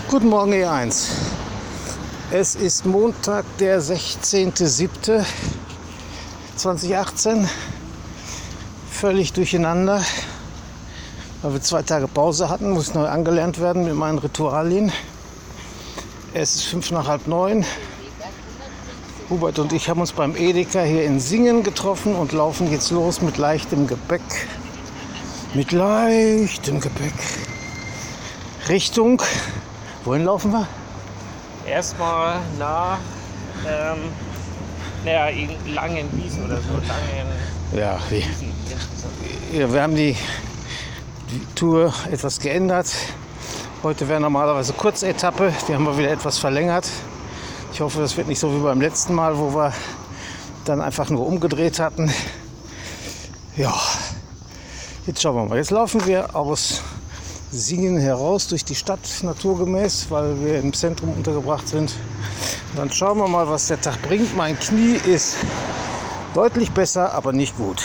Guten Morgen E1. Es ist Montag, der 16.07.2018. Völlig durcheinander, weil wir 2 Tage Pause hatten, muss neu angelernt werden mit meinen Ritualien. Es ist 8:55. Hubert und ich haben uns beim Edeka hier in Singen getroffen und laufen jetzt los mit leichtem Gepäck. Mit leichtem Gepäck. Richtung, wohin laufen wir? Erstmal nach langen Wiesen oder so. Ja, wir haben die Tour etwas geändert. Heute wäre normalerweise Kurzetappe, die haben wir wieder etwas verlängert. Ich hoffe, das wird nicht so wie beim letzten Mal, wo wir dann einfach nur umgedreht hatten. Ja, jetzt schauen wir mal. Jetzt laufen wir aus Singen heraus durch die Stadt naturgemäß, weil wir im Zentrum untergebracht sind. Und dann schauen wir mal, was der Tag bringt. Mein Knie ist deutlich besser, aber nicht gut.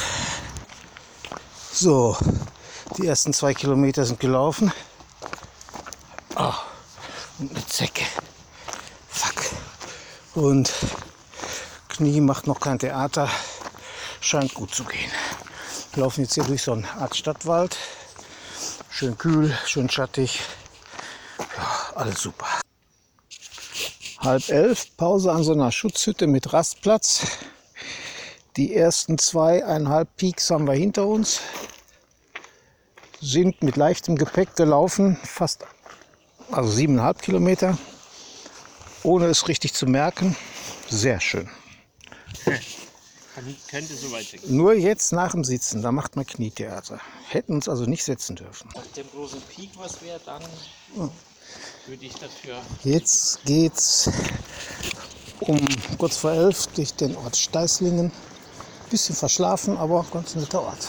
So, die ersten 2 Kilometer sind gelaufen. Oh, und eine Zecke. Fuck. Und Knie macht noch kein Theater. Scheint gut zu gehen. Wir laufen jetzt hier durch so eine Art Stadtwald. Schön kühl, schön schattig. Ja, alles super. 10:30, Pause an so einer Schutzhütte mit Rastplatz. Die ersten 2,5 Peaks haben wir hinter uns. Sind mit leichtem Gepäck gelaufen, also 7,5 Kilometer, ohne es richtig zu merken. Sehr schön. Könnte so weitergehen. Nur jetzt nach dem Sitzen, da macht man Knietheater. Hätten uns also nicht setzen dürfen. Nach dem großen Peak, was wäre, dann würde ich dafür. Jetzt geht's um kurz vor 11 durch den Ort Steißlingen. Bisschen verschlafen, aber ganz netter Ort.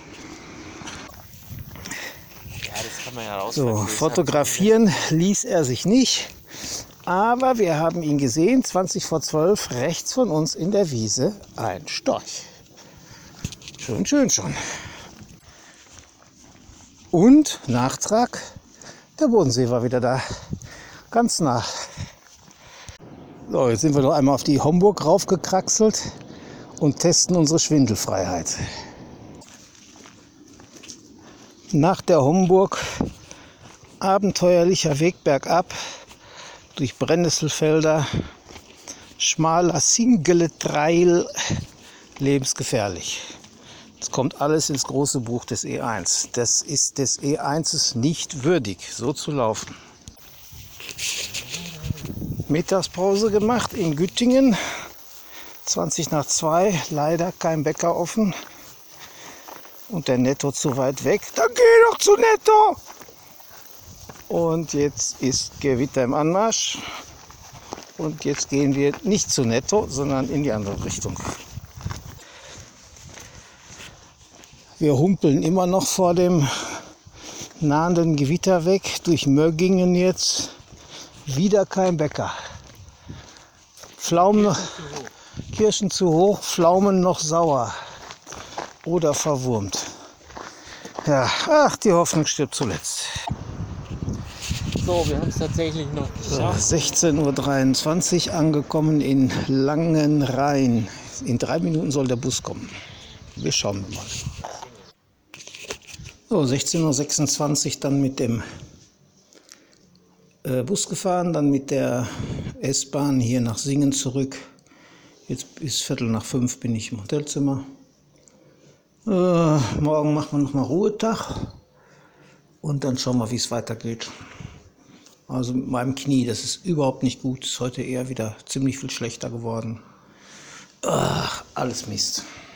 Ja, das kann man ja So, rausfinden. fotografieren ließ er sich nicht. Aber wir haben ihn gesehen, 20:12, rechts von uns in der Wiese, ein Storch. Schön, schön schon. Und Nachtrag, der Bodensee war wieder da, ganz nah. So, jetzt sind wir noch einmal auf die Homburg raufgekraxelt und testen unsere Schwindelfreiheit. Nach der Homburg abenteuerlicher Weg bergab, durch Brennnesselfelder, schmaler Single-Trail, lebensgefährlich. Es kommt alles ins große Buch des E1. Das ist des E1s nicht würdig, so zu laufen. Mittagspause gemacht in Güttingen, 1:20, leider kein Bäcker offen und der Netto zu weit weg. Dann geh doch zu Netto! Und jetzt ist Gewitter im Anmarsch. Und jetzt gehen wir nicht zu Netto, sondern in die andere Richtung. Wir humpeln immer noch vor dem nahenden Gewitter weg. Durch Möggingen jetzt. Wieder kein Bäcker. Pflaumen, Kirschen zu hoch, Pflaumen noch sauer. Oder verwurmt. Ja, ach, die Hoffnung stirbt zuletzt. So, wir haben es tatsächlich noch geschafft. 16:23 Uhr angekommen in Langenrhein. In 3 Minuten soll der Bus kommen. Wir schauen mal. So, 16:26 Uhr dann mit dem Bus gefahren, dann mit der S-Bahn hier nach Singen zurück. Jetzt bis 4:45 bin ich im Hotelzimmer. Morgen machen wir nochmal Ruhetag und dann schauen wir, wie es weitergeht. Also mit meinem Knie, das ist überhaupt nicht gut. Ist heute eher wieder ziemlich viel schlechter geworden. Alles Mist.